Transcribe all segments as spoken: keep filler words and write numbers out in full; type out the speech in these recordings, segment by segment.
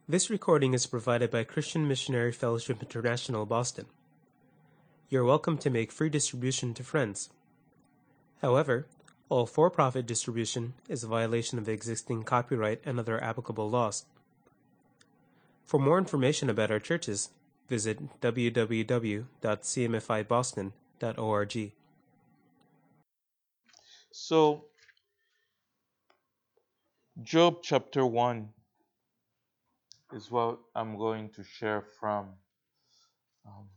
This recording is provided by Christian Missionary Fellowship International, Boston. You are welcome to make free distribution to friends. However, all for-profit distribution is a violation of existing copyright and other applicable laws. For more information about our churches, visit w w w dot c m f i boston dot org. So, Job chapter one is what I'm going to share from. Um,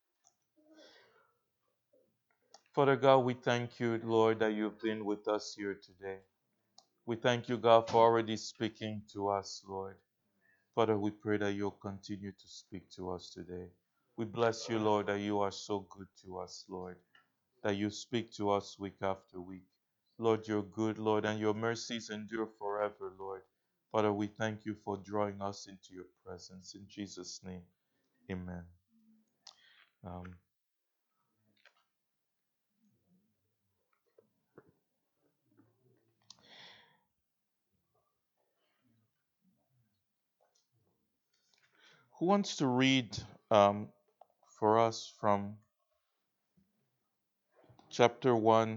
Father God, we thank you, Lord, that you've been with us here today. We thank you, God, for already speaking to us, Lord. Father, we pray that you'll continue to speak to us today. We bless you, Lord, that you are so good to us, Lord, that you speak to us week after week. Lord, you're good, Lord, and your mercies endure forever, Lord. Father, we thank you for drawing us into your presence. In Jesus' name, amen. Um, who wants to read um, for us from chapter one?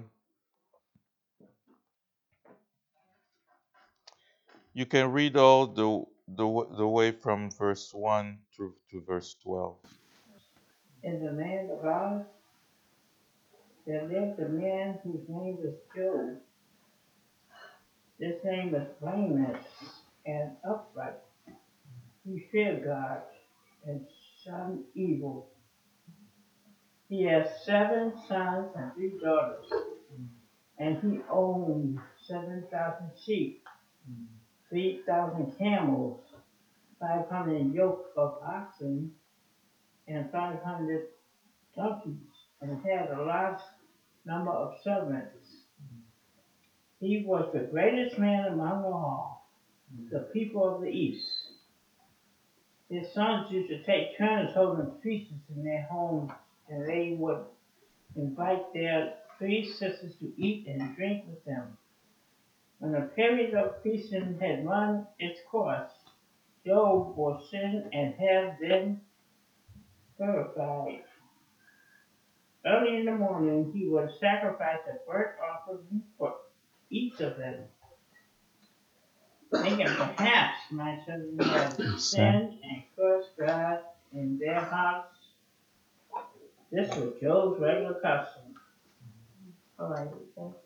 You can read all the, the, the way from verse one to, to verse twelve. In the land of Oz, there lived a man whose name was Job. This name was blameless and upright. He feared God and shunned evil. He had seven sons and three daughters, and he owned seven thousand sheep, three thousand camels, five hundred yoke of oxen, and five hundred donkeys, and had a large number of servants. He was the greatest man among all the people of the East. His sons used to take turns holding feasts in their homes, and they would invite their three sisters to eat and drink with them. When the period of feasting had run its course, Job would sin and have them purified. Early in the morning, he would sacrifice a burnt offering for each of them, thinking perhaps my children have sinned and cursed God in their hearts. This was Job's regular custom. All right, thanks.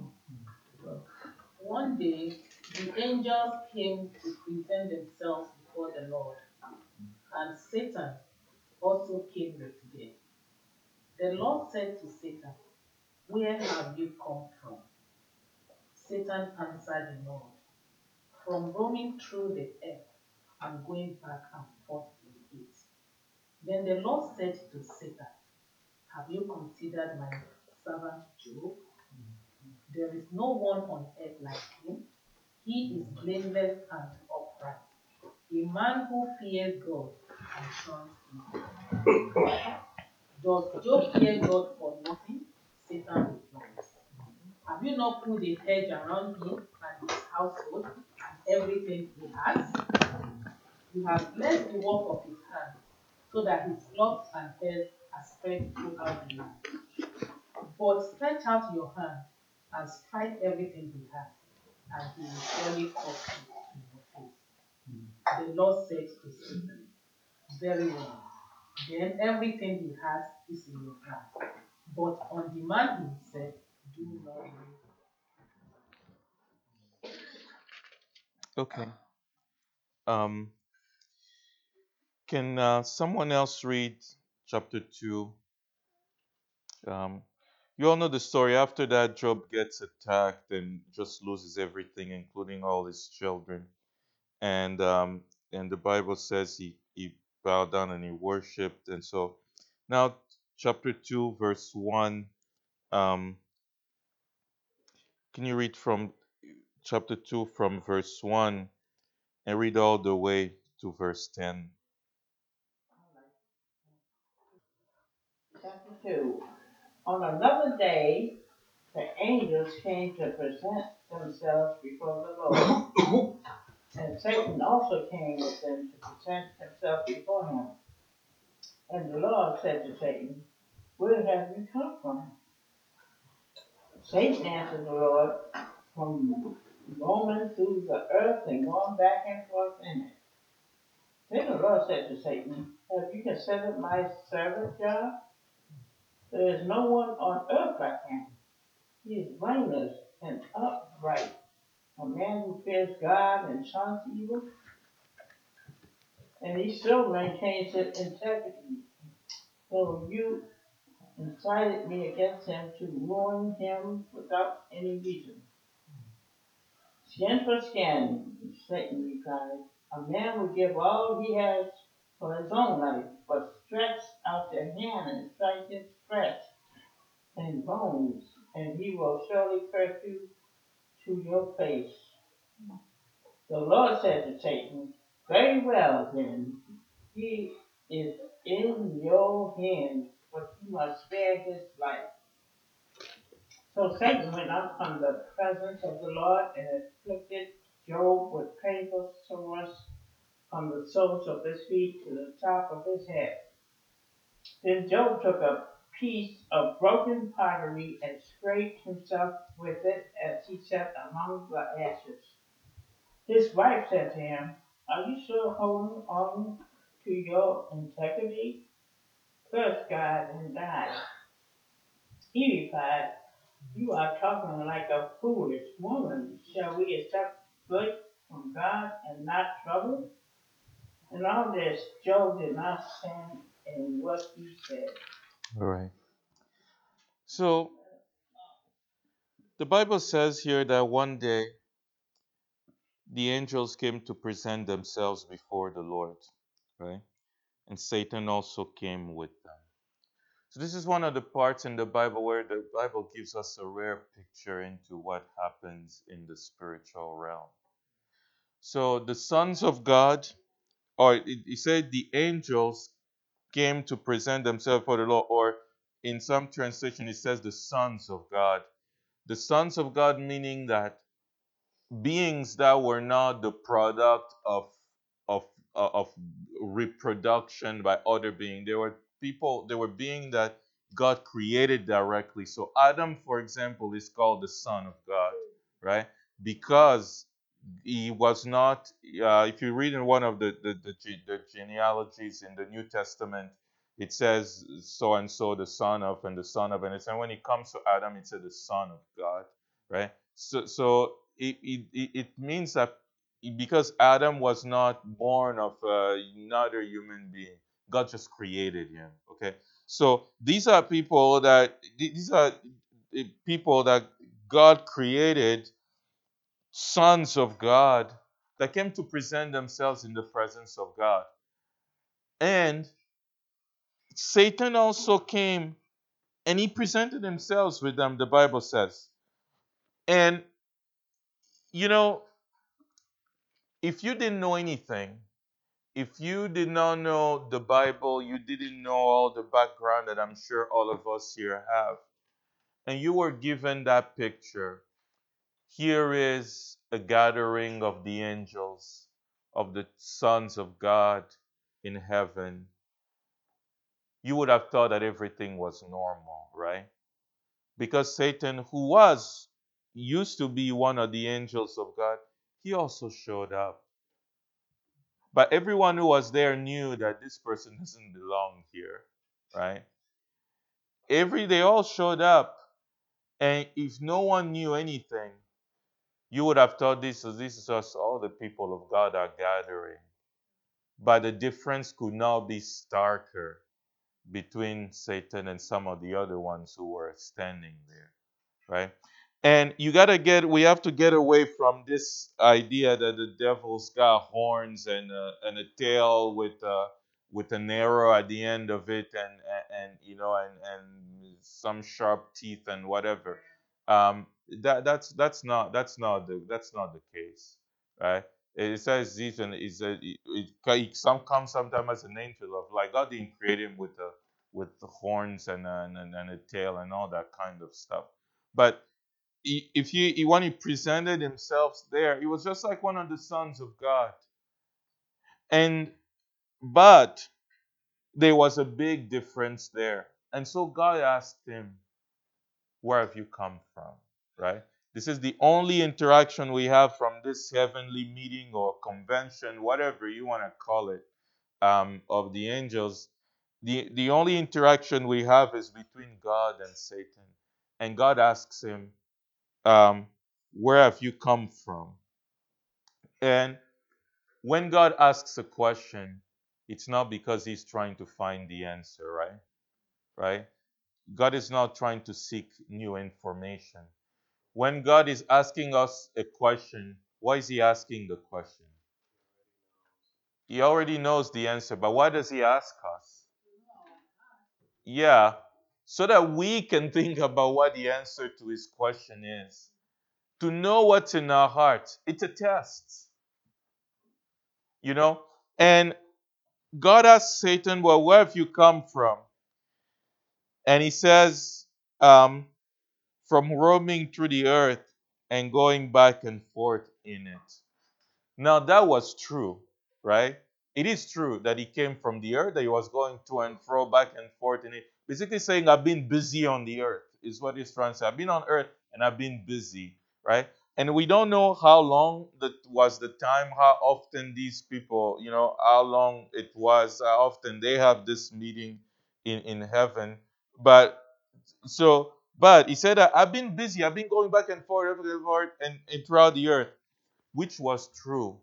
One day, the angels came to present themselves before the Lord, and Satan also came with them. The Lord said to Satan, "Where have you come from?" Satan answered the Lord, "From roaming through the earth and going back and forth in it." Then the Lord said to Satan, "Have you considered my servant Job? There is no one on earth like him. He is blameless and upright, a man who fears God and shuns evil." Does Job fear God for nothing? Satan replies. Have you not put a hedge around him and his household and everything he has? You have blessed the work of his hands, so that his flocks and herds are spread throughout the land. But stretch out your hand and strike everything he has, and he will surely cut you in your face. The Lord said to Satan, "Very well. Then everything he has is in your hand. But on the man himself, do not worry." Okay. Um, can uh, someone else read chapter two? Um, you all know the story. After that, Job gets attacked and just loses everything, including all his children. And um, and the Bible says he he bowed down and he worshipped. And so now, chapter two, verse one. Um, can you read from chapter two from verse one and read all the way to verse ten? Chapter two. On another day, the angels came to present themselves before the Lord. And Satan also came with them to present himself before him. And the Lord said to Satan, where have you come from? Satan answered the Lord, from roaming through the earth and going back and forth in it. Then the Lord said to Satan, have you considered my servant Job? There is no one on earth like him. He is blameless and upright, a man who fears God and shuns evil, and he still maintains his integrity. So you incited me against him to ruin him without any reason. Skin for skin, Satan replied. A man would give all he has for his own life, but stretch out your hand and strike his flesh and bones, and he will surely curse you to your face. The Lord said to Satan, very well then, he is in your hands, but you must spare his life. So Satan went up from the presence of the Lord and afflicted Job with painful sores from the soles of his feet to the top of his head. Then Job took a piece of broken pottery and scraped himself with it as he sat among the ashes. His wife said to him, are you still holding on to your integrity? Curse God and die. He replied, you are talking like a foolish woman. Shall we accept good from God and not trouble? In all this, Job did not stand in what he said. All right. So the Bible says here that one day the angels came to present themselves before the Lord, right? And Satan also came with them. So this is one of the parts in the Bible where the Bible gives us a rare picture into what happens in the spiritual realm. So the sons of God, or it, it said the angels came to present themselves for the Lord, or in some translation it says the sons of God. The sons of God meaning that beings that were not the product of of uh, of reproduction by other beings. They were people, they were beings that God created directly. So Adam, for example, is called the son of God, right? Because he was not, uh, if you read in one of the the, the the genealogies in the New Testament, it says so and so the son of and the son of, and it's, and when it comes to Adam, it said the son of God, right? So so it it, it it means that because Adam was not born of uh, another human being, God just created him. Okay, so these are people that these are uh, people that God created, sons of God that came to present themselves in the presence of God. And Satan also came and he presented himself with them, the Bible says. And, you know, if you didn't know anything, if you did not know the Bible, you didn't know all the background that I'm sure all of us here have, and you were given that picture, here is a gathering of the angels, of the sons of God in heaven, you would have thought that everything was normal, right? Because Satan, who was, used to be one of the angels of God, he also showed up. But everyone who was there knew that this person doesn't belong here, right? Every they all showed up, and if no one knew anything, you would have thought this is this is just all the people of God are gathering. But the difference could now be starker between Satan and some of the other ones who were standing there, right? And you got to get, we have to get away from this idea that the devil's got horns and a, and a tail with a, with an arrow at the end of it, and, and, and you know, and, and some sharp teeth and whatever. Um, that that's that's not that's not the that's not the case, right? It says even is a it, it, it some comes sometimes as an angel of light. God didn't create him with a with the horns and, a, and and a tail and all that kind of stuff. But he, if he, he when he presented himself there, he was just like one of the sons of God. And but there was a big difference there. And so God asked him, where have you come from? Right? This is the only interaction we have from this heavenly meeting or convention, whatever you want to call it, um, of the angels. The, the only interaction we have is between God and Satan. And God asks him, um, where have you come from? And when God asks a question, it's not because he's trying to find the answer, right? Right? God is not trying to seek new information. When God is asking us a question, why is he asking the question? He already knows the answer, but why does he ask us? Yeah, so that we can think about what the answer to his question is. To know what's in our heart. It's a test. You know? And God asks Satan, well, where have you come from? And he says, um, from roaming through the earth and going back and forth in it. Now, that was true, right? It is true that he came from the earth, that he was going to and fro, back and forth in it. Basically saying, I've been busy on the earth, is what he's trying to say. I've been on earth and I've been busy, right? And we don't know how long that was the time, how often these people, you know, how long it was, how often they have this meeting in, in heaven. But so, but he said that I've been busy, I've been going back and forth, back and forth, and, and throughout the earth, which was true.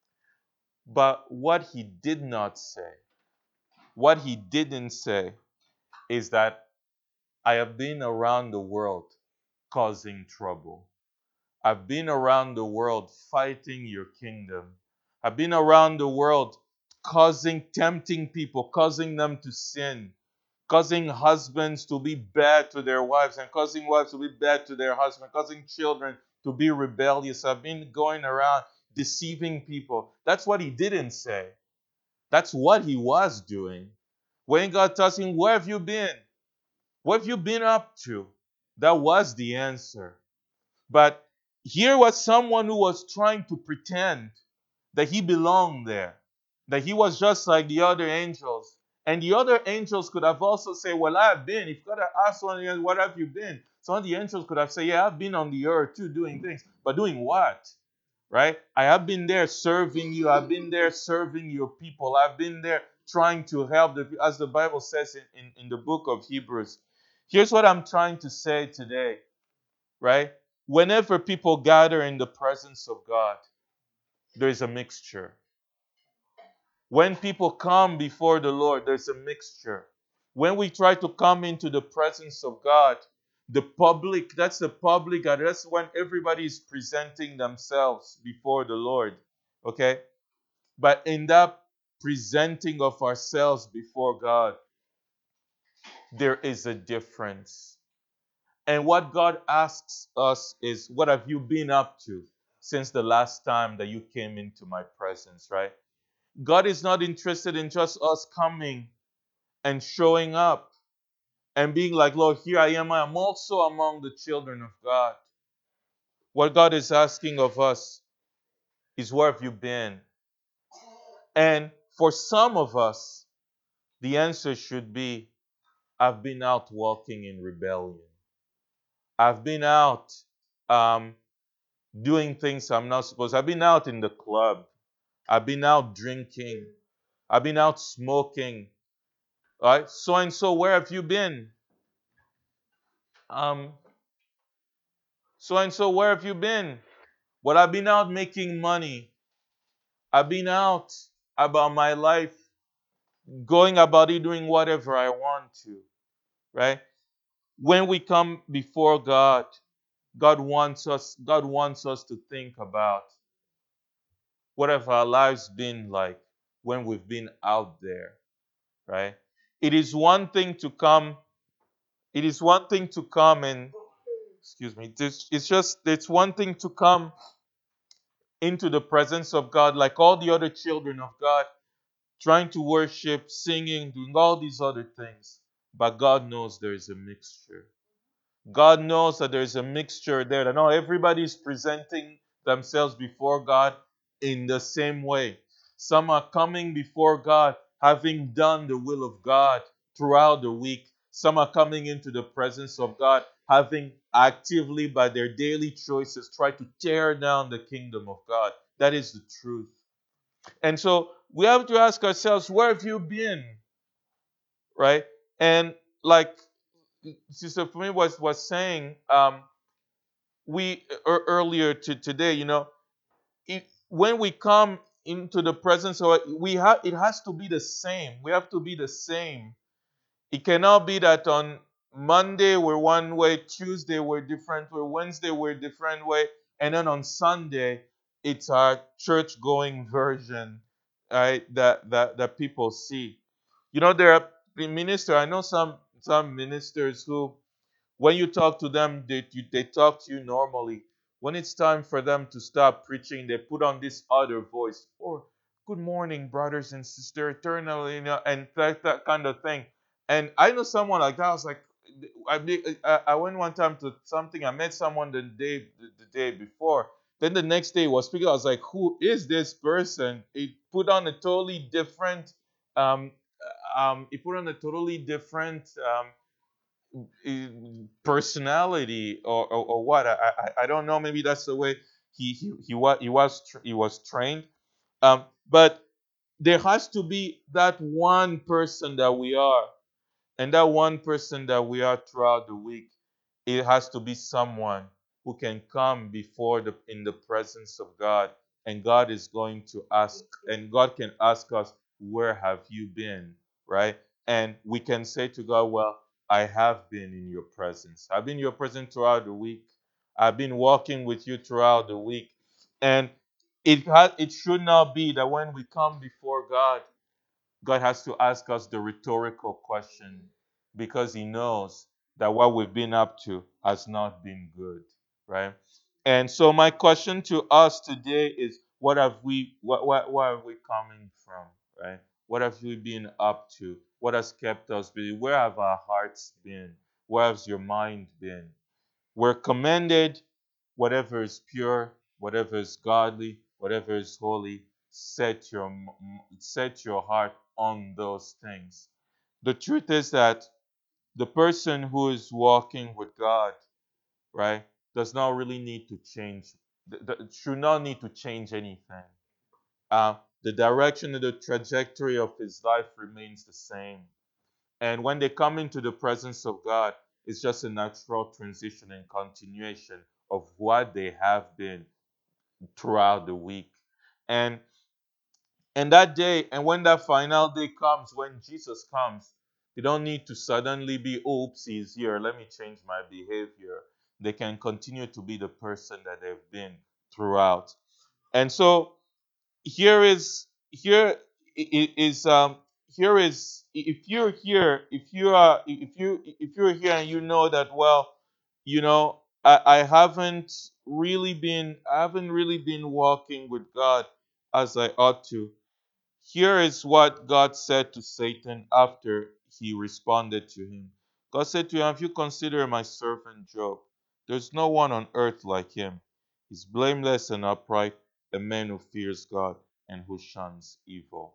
But what he did not say, what he didn't say, is that I have been around the world causing trouble. I've been around the world fighting your kingdom. I've been around the world causing, tempting people, causing them to sin, causing husbands to be bad to their wives, and causing wives to be bad to their husbands, causing children to be rebellious. I've been going around deceiving people. That's what he didn't say. That's what he was doing. When God tells him, where have you been? What have you been up to? That was the answer. But here was someone who was trying to pretend that he belonged there, that he was just like the other angels. And the other angels could have also said, well, I have been. If God had asked one of the angels, what have you been? Some of the angels could have said, yeah, I've been on the earth too doing things. But doing what? Right? I have been there serving you. I've been there serving your people. I've been there trying to help, the, as the Bible says in, in, in the book of Hebrews. Here's what I'm trying to say today, right? Whenever people gather in the presence of God, there's a mixture. When people come before the Lord, there's a mixture. When we try to come into the presence of God, the public, that's the public, that's when everybody is presenting themselves before the Lord. Okay? But in that presenting of ourselves before God, there is a difference. And what God asks us is, what have you been up to since the last time that you came into my presence, right? God is not interested in just us coming and showing up and being like, Lord, here I am. I am also among the children of God. What God is asking of us is, where have you been? And for some of us, the answer should be, I've been out walking in rebellion. I've been out um, doing things I'm not supposed to. I've been out in the club. I've been out drinking. I've been out smoking. Right? So and so, where have you been? Um, so and so, where have you been? Well, I've been out making money. I've been out about my life, going about it, doing whatever I want to. Right? When we come before God, God wants us, God wants us to think about what have our lives been like when we've been out there. Right? It is one thing to come, it is one thing to come and excuse me, it's, it's just it's one thing to come into the presence of God like all the other children of God, trying to worship, singing, doing all these other things. But God knows there is a mixture. God knows that there's a mixture there, that not everybody's presenting themselves before God in the same way. Some are coming before God having done the will of God throughout the week. Some are coming into the presence of God having actively, by their daily choices, tried to tear down the kingdom of God. That is the truth. And so we have to ask ourselves, where have you been? Right? And like Sister Fumi was, was saying, um, we er, earlier to today, you know, it, when we come into the presence of we have it has to be the same. We have to be the same. It cannot be that on Monday we're one way, Tuesday we're different way, Wednesday we're different way, and then on Sunday it's our church going version, right? That that that people see. You know, there are ministers. I know some some ministers who, when you talk to them, they, you, they talk to you normally. When it's time for them to start preaching, they put on this other voice. Or, good morning, brothers and sisters, eternally, you know, and that, that kind of thing. And I know someone like that. I was like, I, I, I went one time to something. I met someone the day the, the day before. Then the next day he was speaking. I was like, who is this person? He put on a totally different um, um, he put on a totally different um, personality or, or, or what. I, I I don't know. Maybe that's the way he he he was he was tra- he was trained. Um, but there has to be that one person that we are, and that one person that we are throughout the week. It has to be someone who can come before the in the presence of God, and God is going to ask, and God can ask us, where have you been? Right? And we can say to God, well, I have been in your presence. I've been in your presence throughout the week. I've been walking with you throughout the week. And it ha- it should not be that when we come before God, God has to ask us the rhetorical question, because he knows that what we've been up to has not been good, right? And so my question to us today is, what have we what what where are we coming from, right? What have we been up to? What has kept us busy? Where have our hearts been? Where has your mind been? We're commended, whatever is pure, whatever is godly, whatever is holy, set your set your heart on those things. The truth is that the person who is walking with God, right, does not really need to change, th- th- should not need to change anything. Uh, the direction and the trajectory of his life remains the same. And when they come into the presence of God, it's just a natural transition and continuation of what they have been throughout the week. And and that day, and when that final day comes, when Jesus comes, they don't need to suddenly be, oops, he's here, let me change my behavior. They can continue to be the person that they've been throughout. And so here is here is um here is if you're here if you are if you if you're here and you know that, well, you know, I, I haven't really been I haven't really been walking with God as I ought to. Here is what God said to Satan after he responded to him. God said to him, have you considered my servant Job? There's no one on earth like him. He's blameless and upright, a man who fears God and who shuns evil.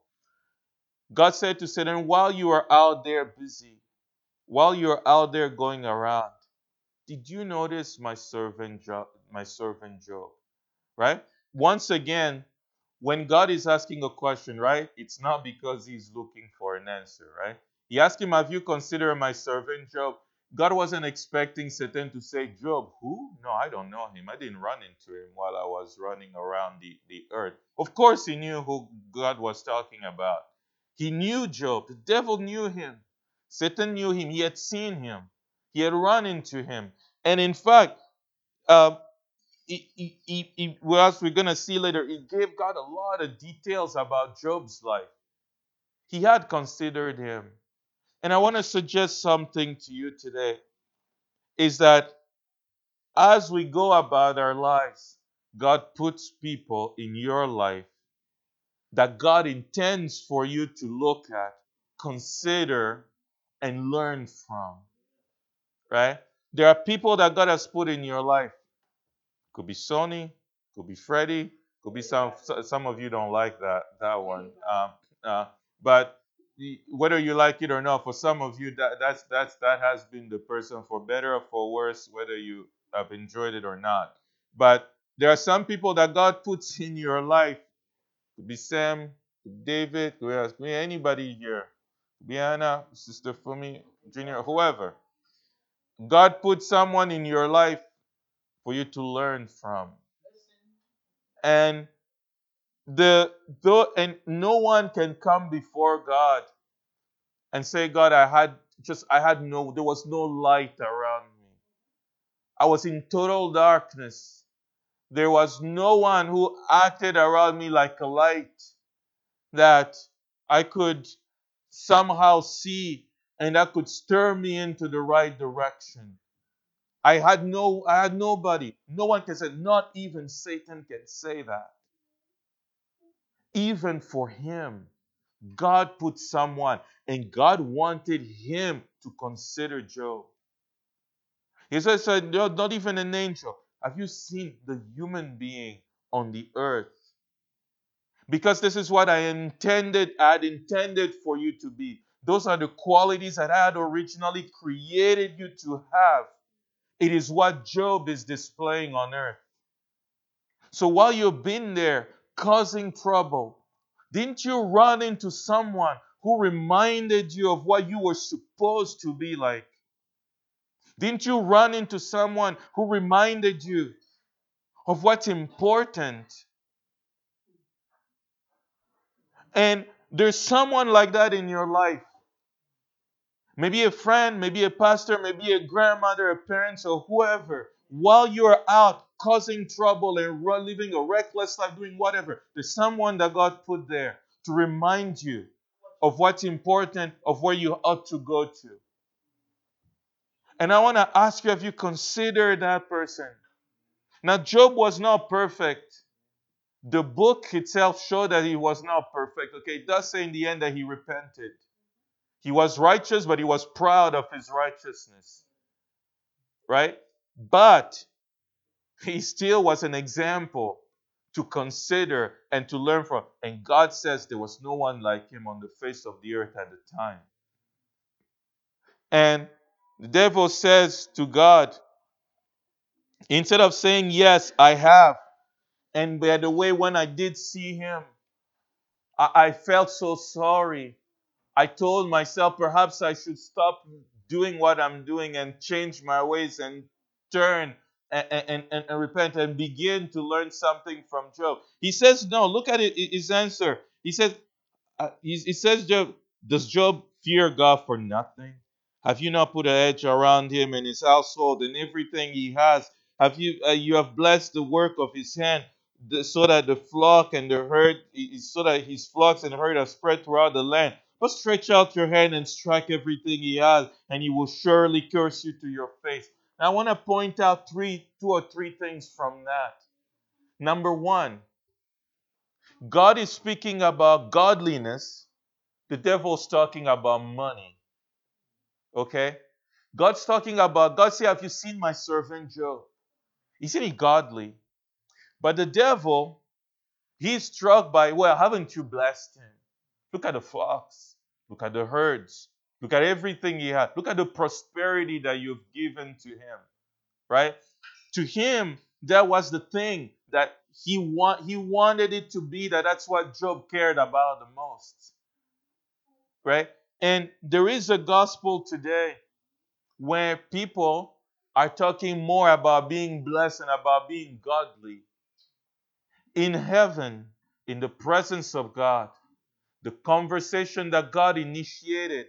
God said to Satan, while you are out there busy, while you're out there going around, did you notice my servant Job, my servant Job? Right? Once again, when God is asking a question, right, it's not because he's looking for an answer, right? He asked him, have you considered my servant Job? God wasn't expecting Satan to say, Job, who? No, I don't know him. I didn't run into him while I was running around the, the earth. Of course, he knew who God was talking about. He knew Job. The devil knew him. Satan knew him. He had seen him. He had run into him. And in fact, uh, he, he, he, he, well, as we're going to see later, he gave God a lot of details about Job's life. He had considered him. And I want to suggest something to you today, is that as we go about our lives, God puts people in your life that God intends for you to look at, consider, and learn from. Right? There are people that God has put in your life. Could be Sony, could be Freddie, could be some. Some of you don't like that that one. Um, uh, but whether you like it or not, for some of you, that that's that's that has been the person, for better or for worse, whether you have enjoyed it or not. But there are some people that God puts in your life. Could be Sam, could be David, could be anybody here, could be Anna, Sister Fumi, Junior, whoever. God put someone in your life for you to learn from. And the though and no one can come before God and say, God, I had just I had no there was no light around me. I was in total darkness. There was no one who acted around me like a light that I could somehow see and that could stir me into the right direction. I had no I had nobody. No one can say, not even Satan can say that. Even for him, God put someone, and God wanted him to consider Job. He says, not even an angel. Have you seen the human being on the earth? Because this is what I intended, I had intended for you to be. Those are the qualities that I had originally created you to have. It is what Job is displaying on earth. So while you've been there causing trouble, didn't you run into someone who reminded you of what you were supposed to be like? Didn't you run into someone who reminded you of what's important? And there's someone like that in your life. Maybe a friend, maybe a pastor, maybe a grandmother, a parent, or whoever. While you're out causing trouble and living a reckless life, doing whatever, there's someone that God put there to remind you of what's important, of where you ought to go to. And I want to ask you, have you considered that person? Now, Job was not perfect. The book itself showed that he was not perfect. Okay, it does say in the end that he repented. He was righteous, but he was proud of his righteousness. Right? But he still was an example to consider and to learn from. And God says there was no one like him on the face of the earth at the time. And the devil says to God, instead of saying, yes, I have, and by the way, when I did see him, I, I felt so sorry. I told myself perhaps I should stop doing what I'm doing and change my ways and turn and, and, and, and repent and begin to learn something from Job. He says, no, look at it, his answer. He says, uh, he, he says, Job, does Job fear God for nothing? Have you not put an edge around him and his household and everything he has? Have you uh, you have blessed the work of his hand, the, so that the flock and the herd, so that his flocks and herd are spread throughout the land? But stretch out your hand and strike everything he has, and he will surely curse you to your face. Now, I want to point out three, two or three things from that. Number one, God is speaking about godliness. The devil's talking about money. Okay? God's talking about, God said, have you seen my servant Job? Isn't he godly? But the devil, he's struck by, well, haven't you blessed him? Look at the flocks. Look at the herds. Look at everything he had. Look at the prosperity that you've given to him. Right? To him, that was the thing that he want, he wanted it to be, that that's what Job cared about the most. Right? And there is a gospel today where people are talking more about being blessed and about being godly. In heaven, in the presence of God, the conversation that God initiated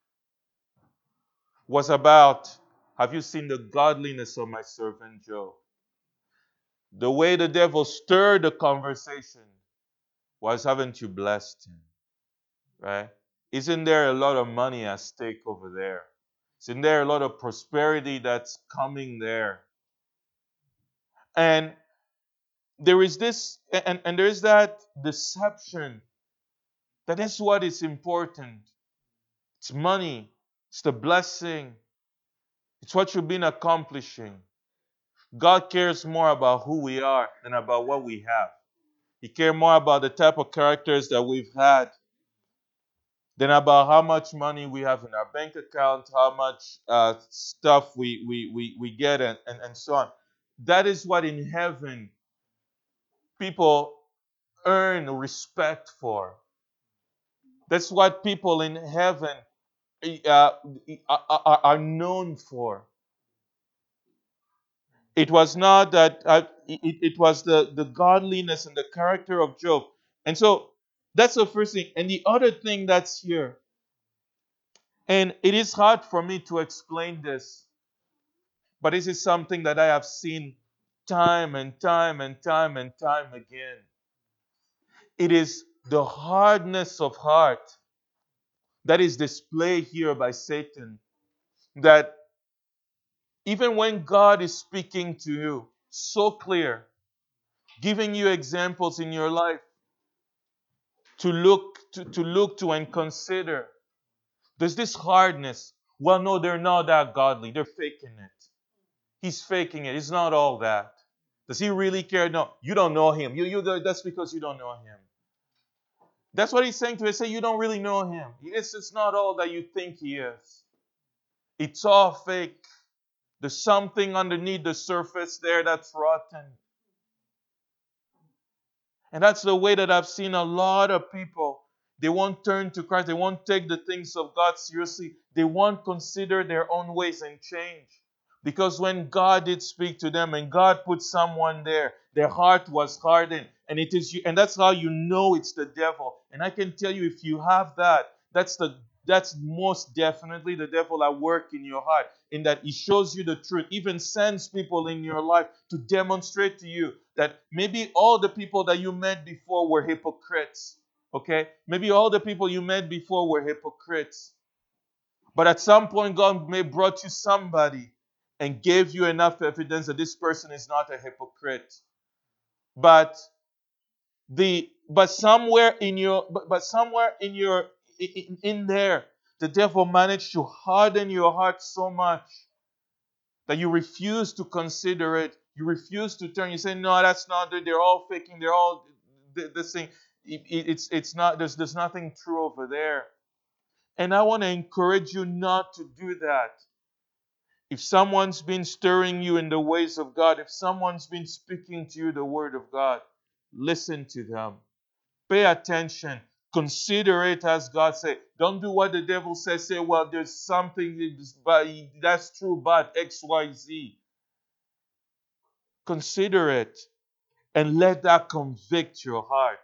was about, have you seen the godliness of my servant Job? The way the devil stirred the conversation was, haven't you blessed him? Right? Isn't there a lot of money at stake over there? Isn't there a lot of prosperity that's coming there? And there is this, and, and there is that deception that is what is important. It's money, it's the blessing. It's what you've been accomplishing. God cares more about who we are than about what we have. He cares more about the type of characters that we've had than about how much money we have in our bank account, how much uh, stuff we, we, we, we get, and, and, and so on. That is what in heaven people earn respect for. That's what people in heaven uh, are, are known for. It was not that, uh, it, it was the, the godliness and the character of Job. And so that's the first thing. And the other thing that's here, and it is hard for me to explain this, but this is something that I have seen time and time and time and time again. It is the hardness of heart that is displayed here by Satan. That even when God is speaking to you so clear, giving you examples in your life to look to, to look to and consider, there's this hardness. Well, no, they're not that godly. They're faking it. He's faking it. It's not all that. Does he really care? No, you don't know him. You, you, that's because you don't know him. That's what he's saying to us. Say you don't really know him. It's, it's not all that you think he is. It's all fake. There's something underneath the surface there that's rotten. And that's the way that I've seen a lot of people. They won't turn to Christ. They won't take the things of God seriously. They won't consider their own ways and change. Because when God did speak to them and God put someone there, their heart was hardened. And it is you, and that's how you know it's the devil. And I can tell you, if you have that, that's the that's most definitely the devil at work in your heart. In that he shows you the truth, even sends people in your life to demonstrate to you that maybe all the people that you met before were hypocrites. Okay? Maybe all the people you met before were hypocrites. But at some point, God may brought you somebody and gave you enough evidence that this person is not a hypocrite. But the but somewhere in your but, but somewhere in your in, in there, the devil managed to harden your heart so much that you refuse to consider it. You refuse to turn. You say, "No, that's not it. They're all faking. They're all this thing. It, it, it's it's not. There's there's nothing true over there." And I want to encourage you not to do that. If someone's been stirring you in the ways of God, if someone's been speaking to you the word of God, listen to them. Pay attention. Consider it as God said. Don't do what the devil says. Say, well, there's something that's true about X, Y, Z. Consider it and let that convict your heart.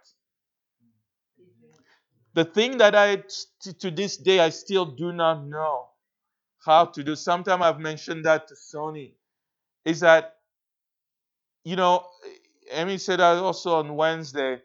The thing that I, to this day, I still do not know how to do. Sometimes I've mentioned that to Sony. Is that, you know, Amy said that also on Wednesday.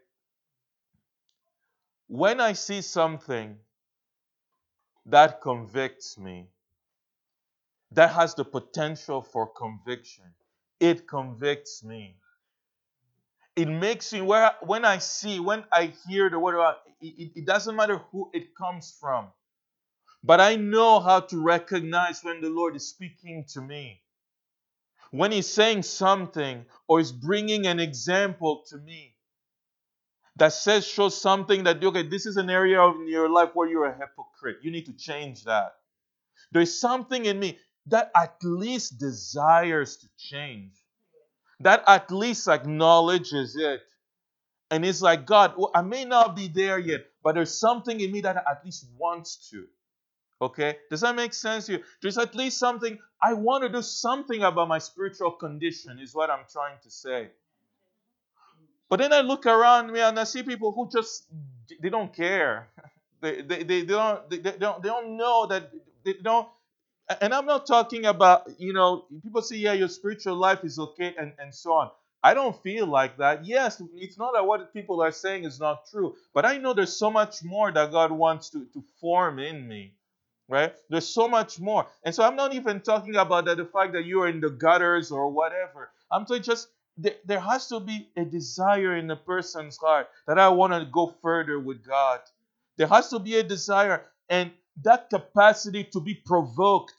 When I see something that convicts me, that has the potential for conviction, it convicts me. It makes me, where when I see, when I hear the word of God, it, it doesn't matter who it comes from. But I know how to recognize when the Lord is speaking to me. When He's saying something or is bringing an example to me that says, shows something that, okay, this is an area of your life where you're a hypocrite. You need to change that. There's something in me that at least desires to change. That at least acknowledges it. And it's like, God, well, I may not be there yet, but there's something in me that at least wants to. Okay? Does that make sense to you? There's at least something, I want to do something about my spiritual condition, is what I'm trying to say. But then I look around me and I see people who just, they don't care. They, they, they, don't, they, they don't, they don't know that, they don't, and I'm not talking about, you know, people say, yeah, your spiritual life is okay, and, and so on. I don't feel like that. Yes, it's not that what people are saying is not true, but I know there's so much more that God wants to, to form in me, right? There's so much more. And so I'm not even talking about that, the fact that you're in the gutters or whatever. I'm talking just, there, there has to be a desire in a person's heart that I want to go further with God. There has to be a desire, and that capacity to be provoked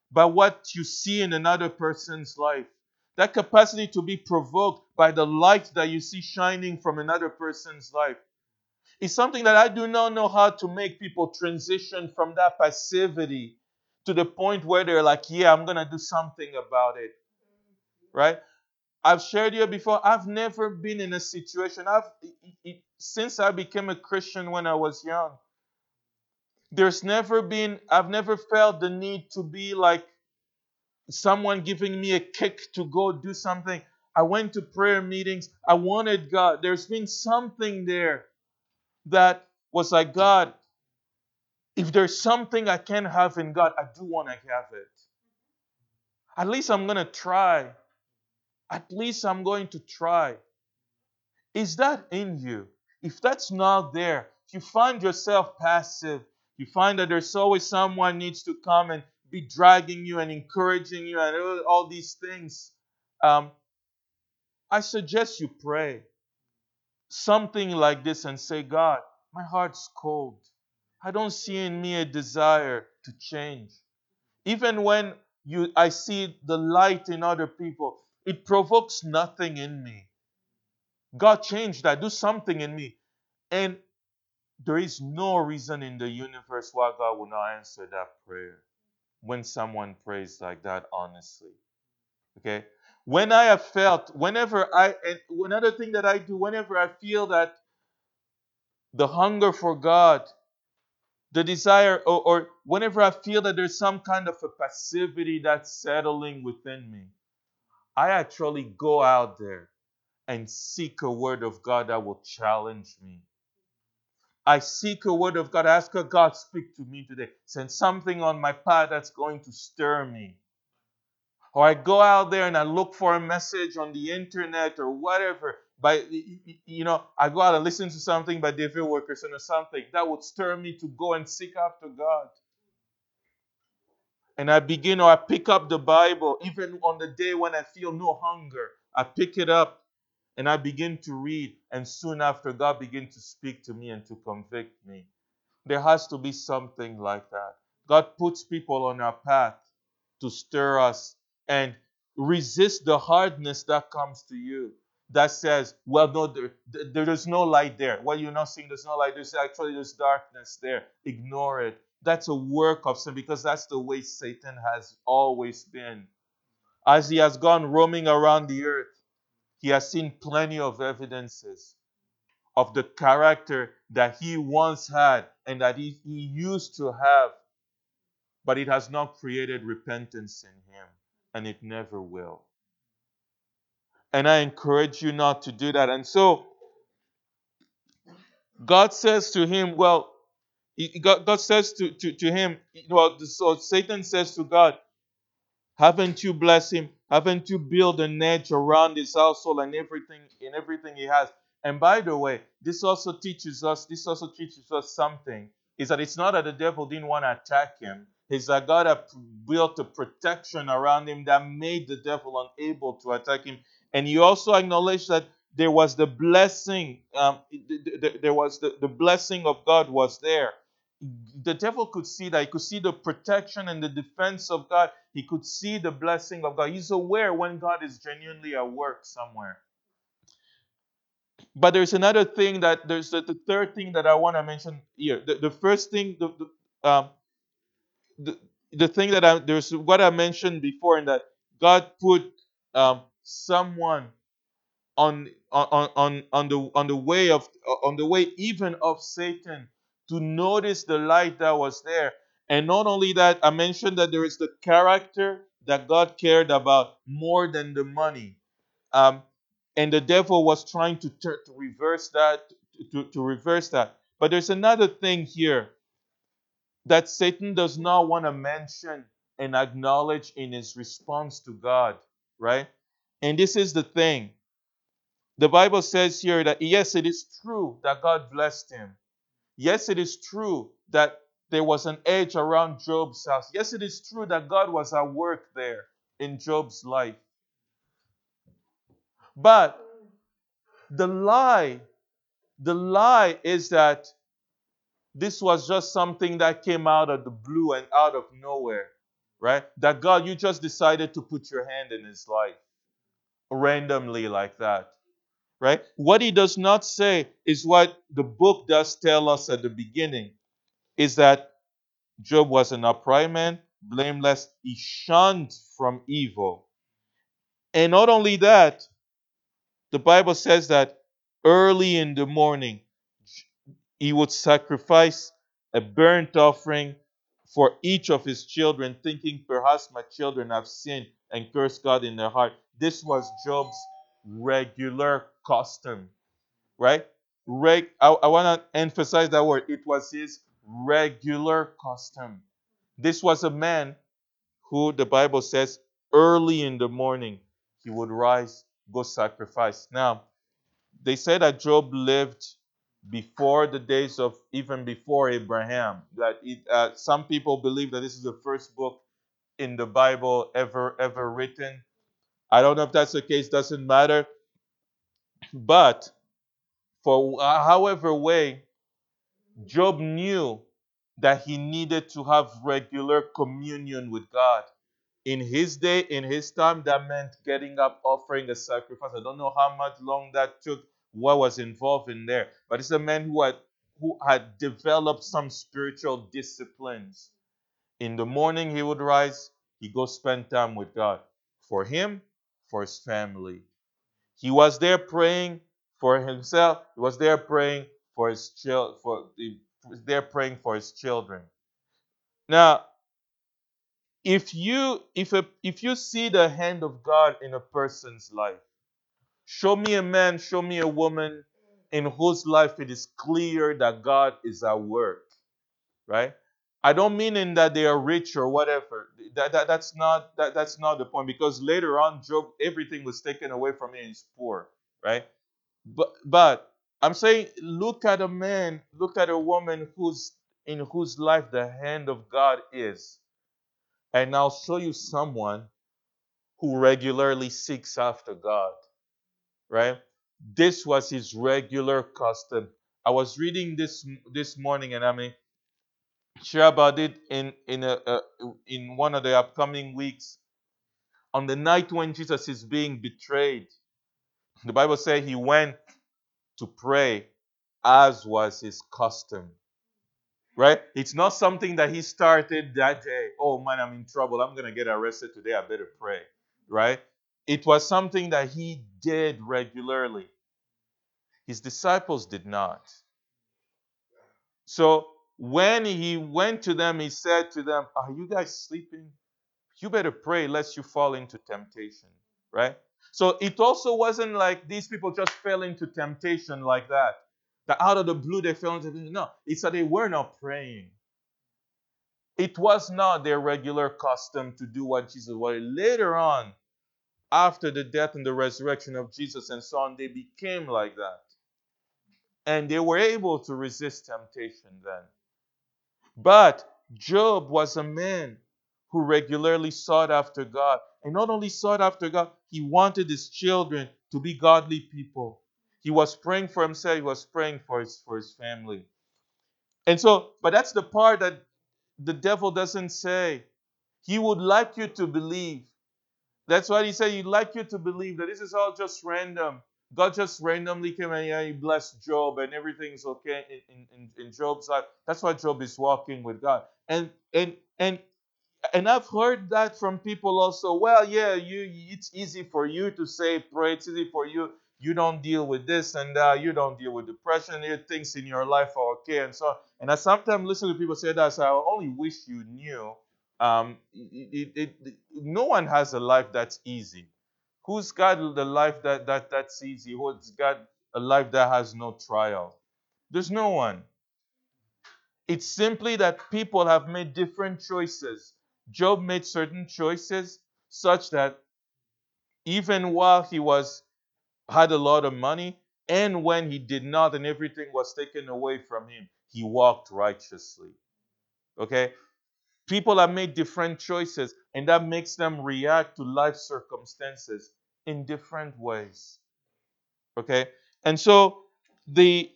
by what you see in another person's life. That capacity to be provoked by the light that you see shining from another person's life is something that I do not know how to make people transition from that passivity to the point where they're like, yeah, I'm going to do something about it. Right? I've shared here before, I've never been in a situation, I've it, it, since I became a Christian when I was young, there's never been, I've never felt the need to be like someone giving me a kick to go do something. I went to prayer meetings. I wanted God. There's been something there that was like, God, if there's something I can have in God, I do want to have it. At least I'm going to try. At least I'm going to try. Is that in you? If that's not there, if you find yourself passive, you find that there's always someone needs to come and be dragging you and encouraging you and all, all these things, um, I suggest you pray something like this and say, God, my heart's cold. I don't see in me a desire to change. Even when you, I see the light in other people, it provokes nothing in me. God, change that. Do something in me. And there is no reason in the universe why God will not answer that prayer when someone prays like that honestly. Okay? When I have felt, whenever I, and another thing that I do, whenever I feel that the hunger for God, the desire, or, or whenever I feel that there's some kind of a passivity that's settling within me, I actually go out there and seek a word of God that will challenge me. I seek a word of God. I ask God, God, speak to me today. Send something on my path that's going to stir me. Or I go out there and I look for a message on the internet or whatever. By, you know, I go out and listen to something by David Wilkerson or something that would stir me to go and seek after God. And I begin, or I pick up the Bible, even on the day when I feel no hunger. I pick it up and I begin to read. And soon after, God begins to speak to me and to convict me. There has to be something like that. God puts people on our path to stir us and resist the hardness that comes to you. That says, well, no, there, there is no light there. Well, you're not seeing there's no light. There's actually there's darkness there. Ignore it. That's a work of sin because that's the way Satan has always been. As he has gone roaming around the earth, he has seen plenty of evidences of the character that he once had and that he, he used to have, but it has not created repentance in him, and it never will. And I encourage you not to do that. And so, God says to him, well, he, God, God says to, to, to him, well, so Satan says to God, haven't you blessed him? Haven't you built an edge around his household and everything in everything he has? And by the way, this also teaches us, this also teaches us something, is that it's not that the devil didn't want to attack him. It's that God had built a protection around him that made the devil unable to attack him. And he also acknowledged that there was the blessing, um, there was the, the blessing of God was there. The devil could see that. He could see the protection and the defense of God. He could see the blessing of God. He's aware when God is genuinely at work somewhere. But there's another thing that, there's the, the third thing that I want to mention here. The, the first thing, the, the, um, the, the thing that I, there's what I mentioned before, in that God put um, someone on on on on the on the way of on the way even of Satan to notice the light that was there. And not only that, I mentioned that there is the character that God cared about more than the money. Um, and the devil was trying to turn to reverse that, to, to reverse that. But there's another thing here that Satan does not want to mention and acknowledge in his response to God, right? And this is the thing. The Bible says here that yes, it is true that God blessed him. Yes, it is true that there was an edge around Job's house. Yes, it is true that God was at work there in Job's life. But the lie, the lie is that this was just something that came out of the blue and out of nowhere. right? That God, you just decided to put your hand in his life randomly like that, right? What he does not say is what the book does tell us at the beginning, is that Job was an upright man, blameless. He shunned from evil. And not only that, the Bible says that early in the morning, he would sacrifice a burnt offering for each of his children, thinking perhaps my children have sinned and cursed God in their heart. This was Job's regular custom, right? Reg- I, I want to emphasize that word. It was his regular custom. This was a man who, the Bible says, early in the morning, he would rise, go sacrifice. Now, they say that Job lived before the days of, even before Abraham. That it, uh, some people believe that this is the first book in the Bible ever ever written. I don't know if that's the case. Doesn't matter. But for uh, however way, Job knew that he needed to have regular communion with God. In his day, in his time, that meant getting up, offering a sacrifice. I don't know how much long that took, what was involved in there. But it's a man who had who had developed some spiritual disciplines. In the morning he would rise, he go spend time with God. For him, for his family. He was there praying for himself. He was there praying for his child for he was there praying for his children. Now, if you if a, if you see the hand of God in a person's life, show me a man, show me a woman in whose life it is clear that God is at work, right? I don't mean in that they are rich or whatever. That, that that's not that, that's not the point, because later on Job, everything was taken away from him and he's poor, right? But but I'm saying, look at a man, look at a woman who's in whose life the hand of God is. And I'll show you someone who regularly seeks after God, right? This was his regular custom. I was reading this this morning, and I may share about it in in a, a in one of the upcoming weeks. On the night when Jesus is being betrayed, the Bible says he went to pray, as was his custom. Right? It's not something that he started that day. Oh man, I'm in trouble. I'm gonna get arrested today. I better pray. Right? It was something that he did regularly. His disciples did not. So when he went to them, he said to them, "Are you guys sleeping? You better pray lest you fall into temptation." Right? So it also wasn't like these people just fell into temptation like that. That out of the blue they fell into temptation. No, it's that they were not praying. It was not their regular custom to do what Jesus wanted. Later on, after the death and the resurrection of Jesus and so on, they became like that. And they were able to resist temptation then. But Job was a man who regularly sought after God. And not only sought after God, he wanted his children to be godly people. He was praying for himself, he was praying for his, for his family. And so, but that's the part that the devil doesn't say. He would like you to believe. That's why he said he'd like you to believe that this is all just random. God just randomly came and yeah, he blessed Job and everything's okay in, in, in Job's life. That's why Job is walking with God. And and and and I've heard that from people also. Well, yeah, you it's easy for you to say pray. It's easy for you. You don't deal with this and that. You don't deal with depression. Your things in your life are okay and so on. And I sometimes listen to people say that. So I only wish you knew. Um, it, it, it, no one has a life that's easy. Who's got the life that, that that's easy? Who's got a life that has no trial? There's no one. It's simply that people have made different choices. Job made certain choices such that even while he was had a lot of money, and when he did not and everything was taken away from him, he walked righteously. Okay? People have made different choices, and that makes them react to life circumstances in different ways. Okay? And so the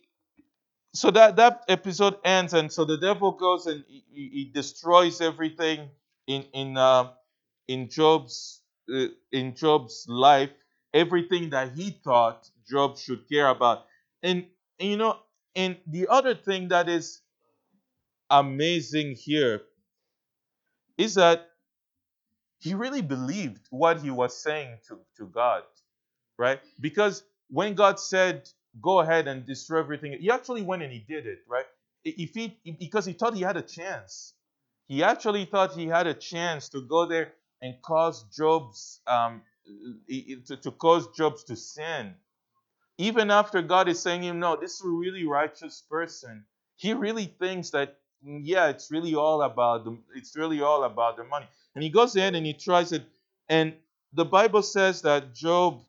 so that that episode ends, and so the devil goes and he, he destroys everything. in in uh, in Job's uh, in Job's life, everything that he thought Job should care about. And, and you know, and the other thing that is amazing here is that he really believed what he was saying to, to God, right? Because when God said, go ahead and destroy everything, he actually went and he did it, right? If he, because he thought he had a chance. He actually thought he had a chance to go there and cause Job's, um, to, to cause Job's to sin. Even after God is saying him, no, this is a really righteous person. He really thinks that, yeah, it's really all about the, it's really all about the money. And he goes ahead and he tries it. And the Bible says that Job,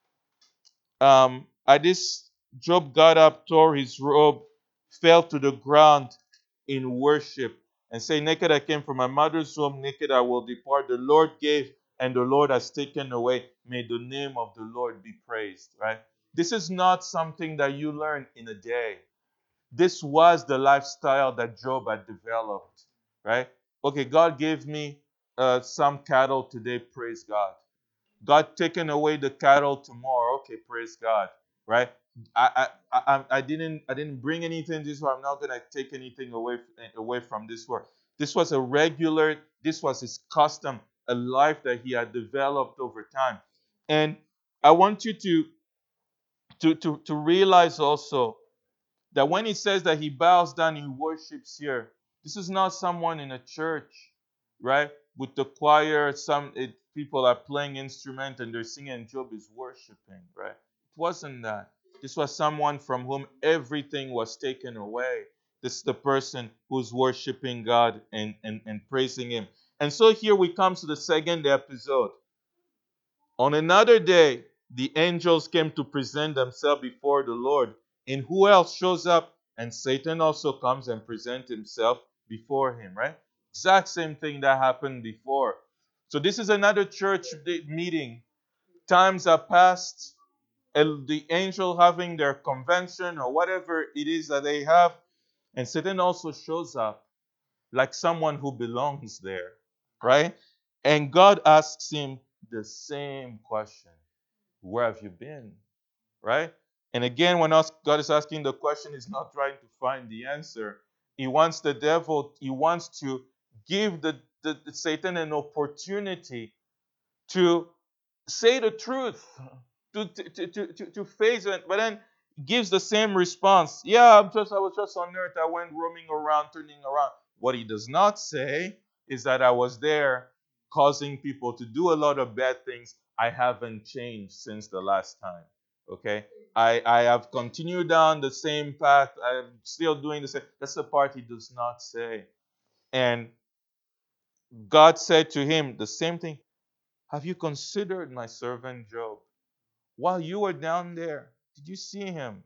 um, at this, Job got up, tore his robe, fell to the ground in worship, and say, naked I came from my mother's womb, naked I will depart. The Lord gave, and the Lord has taken away. May the name of the Lord be praised. Right? This is not something that you learn in a day. This was the lifestyle that Job had developed. Right? Okay, God gave me uh, some cattle today. Praise God. God taking away the cattle tomorrow. Okay, praise God, right? I I I, I didn't I didn't bring anything this world. I'm not gonna take anything away away from this world. This was a regular. This was his custom, a life that he had developed over time. And I want you to to to to realize also that when he says that he bows down, he worships here, this is not someone in a church, right? With the choir, some it, people are playing instrument and they're singing, and Job is worshiping, right? It wasn't that. This was someone from whom everything was taken away. This is the person who's worshiping God and, and, and praising him. And so here we come to the second episode. On another day, the angels came to present themselves before the Lord. And who else shows up? And Satan also comes and presents himself before him, right? Exact same thing that happened before. So this is another church meeting. Times have passed, and the angel having their convention or whatever it is that they have, and Satan also shows up like someone who belongs there, right? And God asks him the same question. Where have you been? Right? And again, when God is asking the question, he's not trying to find the answer. He wants the devil, he wants to give the, the, the Satan an opportunity to say the truth, to, to, to, to, to face it, but then gives the same response. Yeah, I'm just I was just on earth. I went roaming around, turning around. What he does not say is that I was there causing people to do a lot of bad things. I haven't changed since the last time. Okay? I, I have continued down the same path. I'm still doing the same. That's the part he does not say. And God said to him the same thing. Have you considered my servant Job? While you were down there, did you see him?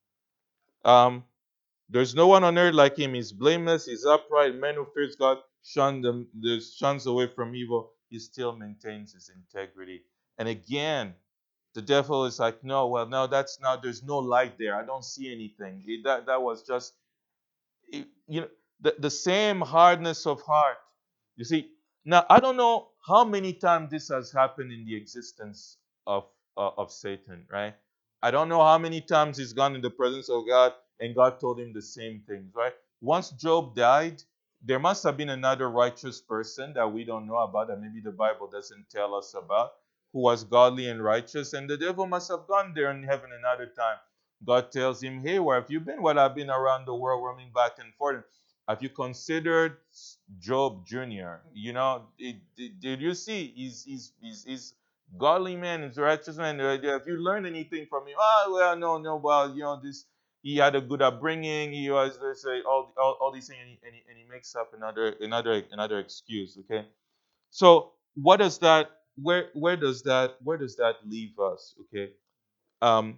Um, there's no one on earth like him. He's blameless, he's upright, man who fears God, shun them, shuns away from evil. He still maintains his integrity. And again, the devil is like, no, well, no, that's not, there's no light there. I don't see anything. It, that, that was just, it, you know, the, the same hardness of heart. You see, now I don't know how many times this has happened in the existence of uh, of Satan, right? I don't know how many times he's gone in the presence of God and God told him the same things, right? Once Job died, there must have been another righteous person that we don't know about, that maybe the Bible doesn't tell us about, who was godly and righteous, and the devil must have gone there in heaven another time. God tells him, hey, where have you been? Well, I've been around the world roaming back and forth. Have you considered Job Junior? You know, it, it, did you see? He's, he's, he's, he's godly man, he's righteous man. Have you learned anything from him? Oh, well, no, no, well, you know, this, he had a good upbringing. He was, let's say, all, all, all these things, and he, and, he, and he makes up another, another, another excuse, okay? So what does that, where, where does that, where does that leave us, okay? Um,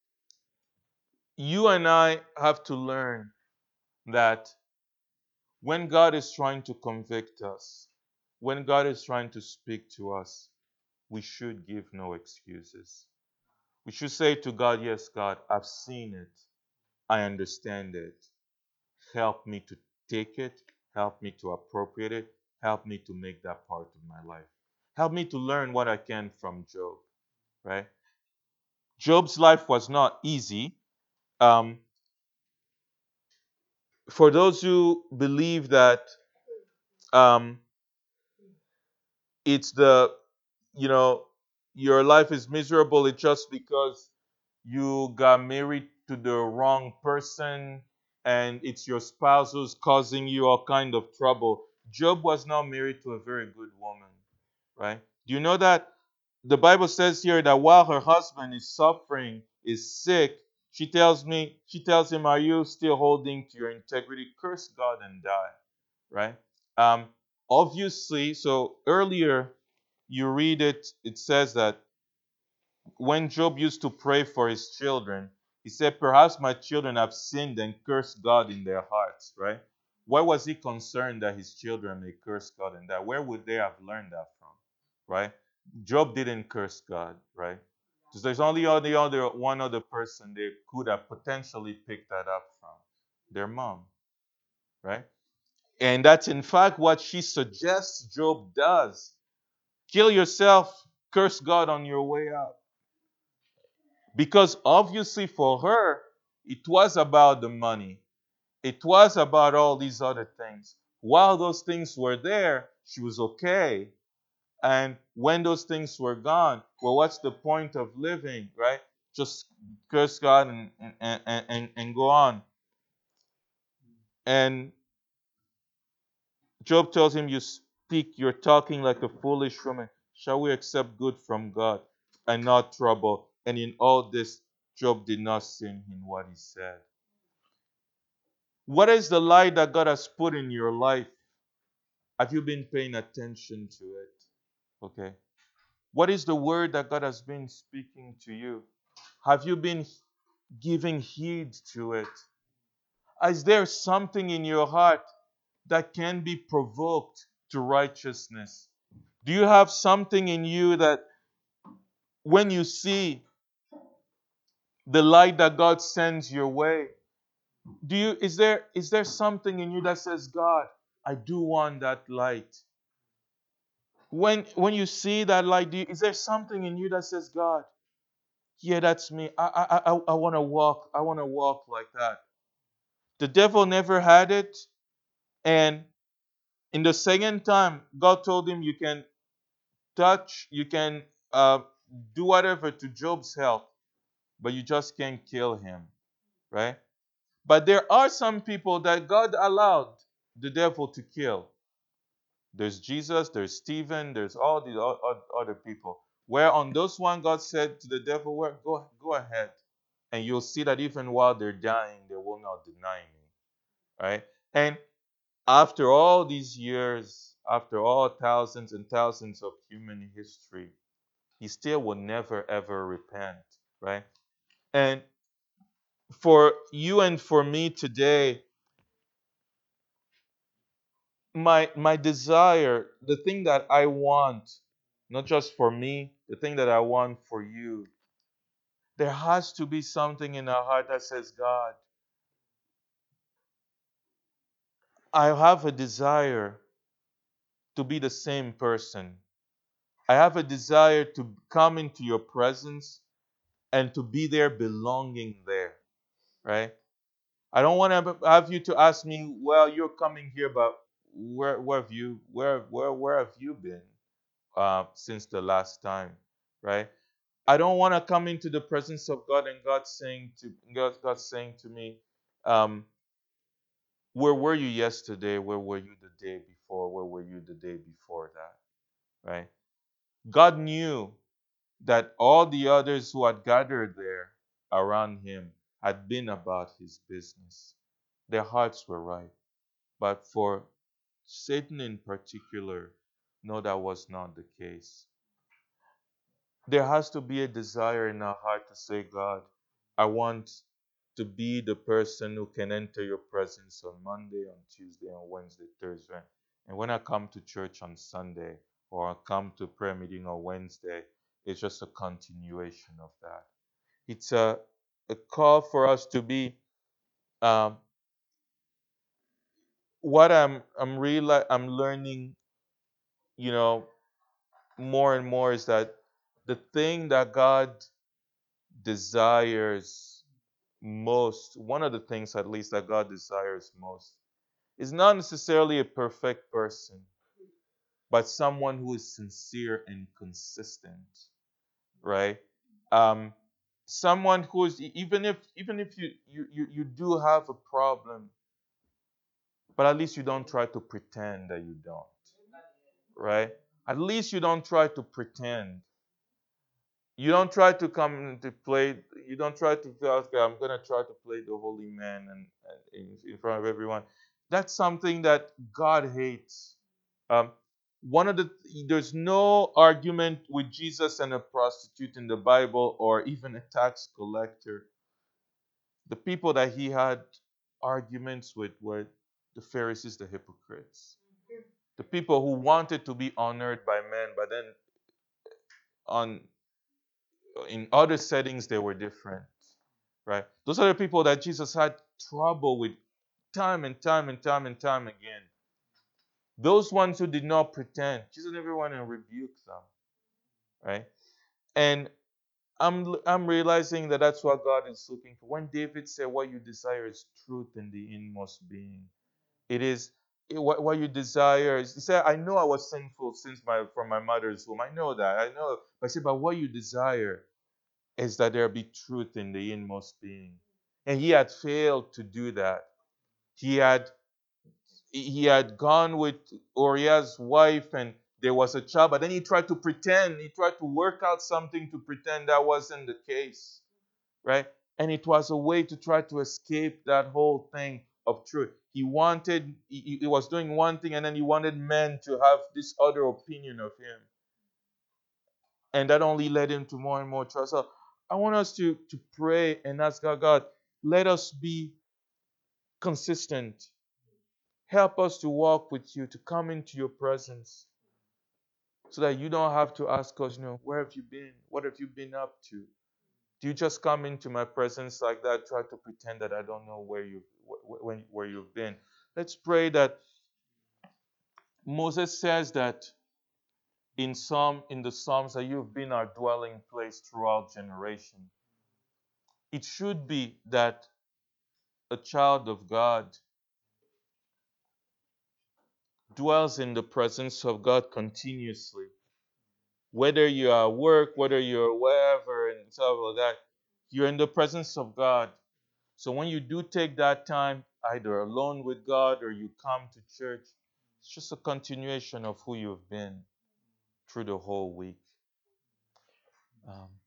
you and I have to learn that when God is trying to convict us, when God is trying to speak to us, we should give no excuses. We should say to God, yes, God, I've seen it. I understand it. Help me to take it. Help me to appropriate it. Help me to make that part of my life. Help me to learn what I can from Job, right? Job's life was not easy. Um, for those who believe that um, it's the, you know, your life is miserable, it's just because you got married to the wrong person and it's your spouse who's causing you all kind of trouble. Job was not married to a very good woman, right? Do you know that the Bible says here that while her husband is suffering, is sick, she tells me, she tells him, "Are you still holding to your integrity? Curse God and die." Right? Um, obviously, so earlier you read it, it says that when Job used to pray for his children, he said, "Perhaps my children have sinned and cursed God in their hearts," right? Why was he concerned that his children may curse God and that? Where would they have learned that from, right? Job didn't curse God, right? Because there's only other, other one other person they could have potentially picked that up from, their mom, right? And that's in fact what she suggests Job does. Kill yourself, curse God on your way out. Because obviously for her, it was about the money. It was about all these other things. While those things were there, she was okay. And when those things were gone, well, what's the point of living, right? Just curse God and, and, and, and, and go on. And Job tells him, "You speak, you're talking like a foolish woman. Shall we accept good from God and not trouble?" And in all this, Job did not sin in what he said. What is the light that God has put in your life? Have you been paying attention to it? Okay. What is the word that God has been speaking to you? Have you been giving heed to it? Is there something in your heart that can be provoked to righteousness? Do you have something in you that when you see the light that God sends your way, do you is there is there something in you that says, "God, I do want that light"? When when you see that light, do you, is there something in you that says, "God, yeah, that's me. I I I, I want to walk. I want to walk like that." The devil never had it, and in the second time, God told him, "You can touch, you can uh, do whatever to Job's health, but you just can't kill him." Right? But there are some people that God allowed the devil to kill. There's Jesus, there's Stephen, there's all these other people. Where on those one, God said to the devil, "Well, go, go ahead." And you'll see that even while they're dying, they will not deny me. Right? And after all these years, after all thousands and thousands of human history, he still will never ever repent. Right? And for you and for me today, my my desire, the thing that I want, not just for me, the thing that I want for you, there has to be something in our heart that says, "God, I have a desire to be the same person. I have a desire to come into your presence and to be there, belonging there." Right? I don't want to have you to ask me, "Well, you're coming here, but where, where have you where where where have you been uh, since the last time?" Right? I don't want to come into the presence of God and God saying to God, God saying to me, um, "Where were you yesterday? Where were you the day before? Where were you the day before that?" Right? God knew that all the others who had gathered there around him had been about his business. Their hearts were right. But for Satan in particular, no, that was not the case. There has to be a desire in our heart to say, "God, I want to be the person who can enter your presence on Monday, on Tuesday, on Wednesday, Thursday. And when I come to church on Sunday or I come to prayer meeting on Wednesday, it's just a continuation of that." It's a, a call for us to be um, what I'm I'm real I'm learning you know, more and more is that the thing that God desires most, one of the things at least that God desires most, is not necessarily a perfect person, but someone who is sincere and consistent, right? Um, someone who is e, even if even if you, you you you do have a problem, but at least you don't try to pretend that you don't, right? At least you don't try to pretend. You don't try to come to play. You don't try to say, okay, I'm gonna try to play the holy man and, and in, in front of everyone. That's something that God hates. Um, one of the there's no argument with Jesus and a prostitute in the Bible, or even a tax collector. The people that he had arguments with were the Pharisees, the hypocrites, the people who wanted to be honored by men, but then on in other settings they were different, right? Those are the people that Jesus had trouble with time and time and time and time again. Those ones who did not pretend, Jesus never went and rebuked them, right? And I'm I'm realizing that that's what God is looking for. When David said, "What you desire is truth in the inmost being," it is it, what, what you desire is. He said, "I know I was sinful since my from my mother's womb. I know that. I know." But I said, "But what you desire is that there be truth in the inmost being," and he had failed to do that. He had he had gone with Uriah's wife and there was a child, but then he tried to pretend, he tried to work out something to pretend that wasn't the case, right? And it was a way to try to escape that whole thing of truth. He wanted, he, he was doing one thing and then he wanted men to have this other opinion of him. And that only led him to more and more trust. So I want us to, to pray and ask God, God, let us be consistent. Help us to walk with you, to come into your presence, so that you don't have to ask us, you know, where have you been? What have you been up to? Do you just come into my presence like that, try to pretend that I don't know where you where, where you've been? Let's pray that Moses says that in Psalm in the Psalms that you've been our dwelling place throughout generation. It should be that a child of God dwells in the presence of God continuously. Whether you're at work, whether you're wherever, and stuff like that, you're in the presence of God. So when you do take that time, either alone with God or you come to church, it's just a continuation of who you've been through the whole week. Um,